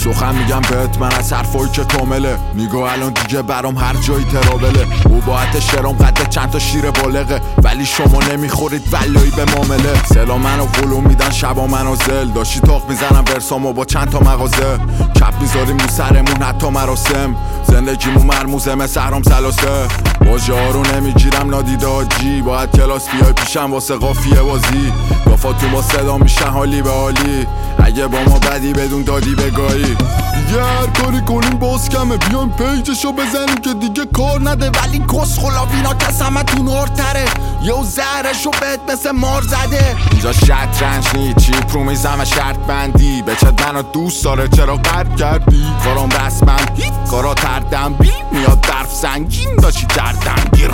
شوخم میگم بهت من از حرفایی که کامله. نگاه الان دیگه برام هر جایی ترابله. او باعت شرام قد چند تا شیر بالغه، ولی شما نمیخورید ولایی به معامله. سلا منو فلو میدن شبا منو زل، داشتی تاق میزنم برسامو با چند تا مغازه. کپ میذاریم رو سرمون حتی مراسم، زندگیمون مرموزه مثل حرام سلاسه. واژه ها رو نمیگیرم نادیده آجی، باید کلاس بیای پیشم واسه قافیه بازی. گافاتون با صدا میشن حالی به حالی، اگه با ما بدی بدون دادی بگاهی. دیگه هر کاری کنیم باز کمه، بیایم پیجشو بزنیم که دیگه کار نده. ولی کس خلابینا کس همه تون هارتره، یو زهرشو بهت مثل مار زده. اینجا شطرنج نی چیپ رو میزم شرط بندی، بچت منو دوست داره چرا قرد کردی. کارام رسمم هیت کارا تردم بی، میاد برف سنگین داشتی کردم گیر.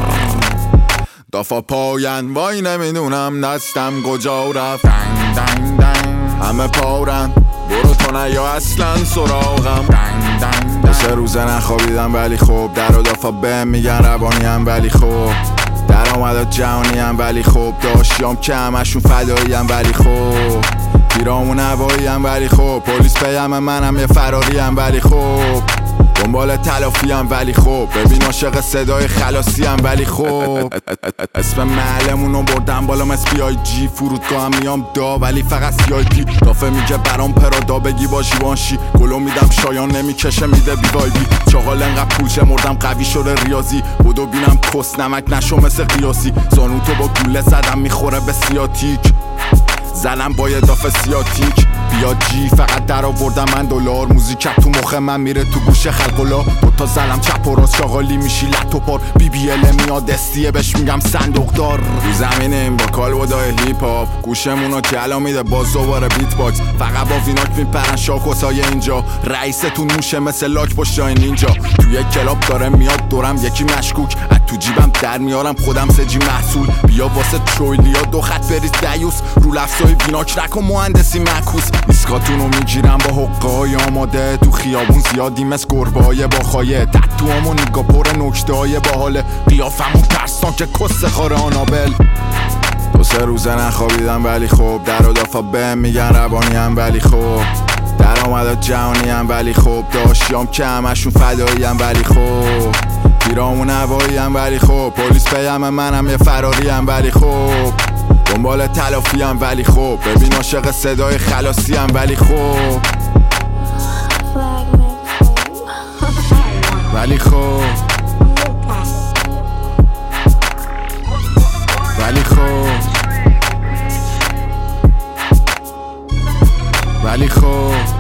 دافا پاین وای نمیدونم دستم کجا رفت. دنگ دنگ دنگ همه پارن برو تو نیا اصلا سراغم. دنگ دنگ دنگ 3 روزه نخوابیدم ولی خوب، در و دافا بهم میگن روانیم ولی خوب، درآمدات جهانیم ولی خوب، داشتیام که همشون فداییم ولی خوب، تیرامون هواییم ولی خوب، پلیس پیم منم یه فراریم ولی خوب، دنبال تلافیم ولی خوب، ببین عاشق صدای خلاصیم ولی خوب. اسم محلمونو بردم بالا مثل PIG، فرودگاه هم میام دا ولی فقط CIP. دافه میگه برام پرادا بگی با جیوانشی، گلو میدم شایان نمیکشه میده بیوایبی. چاقال انقدر پولچه مردم قوی شده ریاضی، بودو بینم کس نمک نشو مثل قیاسی. زانو تو با گوله زدم میخوره به سیاتیک، زنم با یه دافه سیاتیک. بیا جی فقط در آوردم من دلار، موزیکت تو مخ من میره تو گوش خلقلا. دوتا زلم چپ و راست شاغالی میشی لط و پار، BBL میاد استیه بهش میگم صندوق دار. رو زمینیم با کالبدای هیپ هاپ، گوشمونو کلا میده باز دوباره بیت باکس. فقط با ویناک میپرن شاکوسای اینجا، رئیستون موشه مثل لاک پشتای نینجا. توی کلاب داره میاد دورم یکی مشکوک، از تو جیبم در میارم خودم سجی محصول. بیا واسه ترویلیا 2 خط بریز دیوس، رو لفظای ویناک نکن مهندسی معکوس. ایسکاتونو میگیرم با حقای آماده، تو خیابون زیادیم از گربای با خایه. تتوامو نگاه پر نکته های باحاله، قیافمون ترسان که کس خار آنابل. 2-3 روزه نخوابیدم ولی خوب، در و دافا بهم میگن روانیم ولی خوب، درآمدات جهانیم ولی خوب، داشتیام که همشون فداییم ولی خوب، تیرامون هواییم ولی خوب، پلیس پیم منم یه فراریم ولی خوب، دنبال تلافیم ولی خوب، ببین عاشق صدای خلاصیم ولی خوب، ولی خوب، ولی خوب، ولی خوب.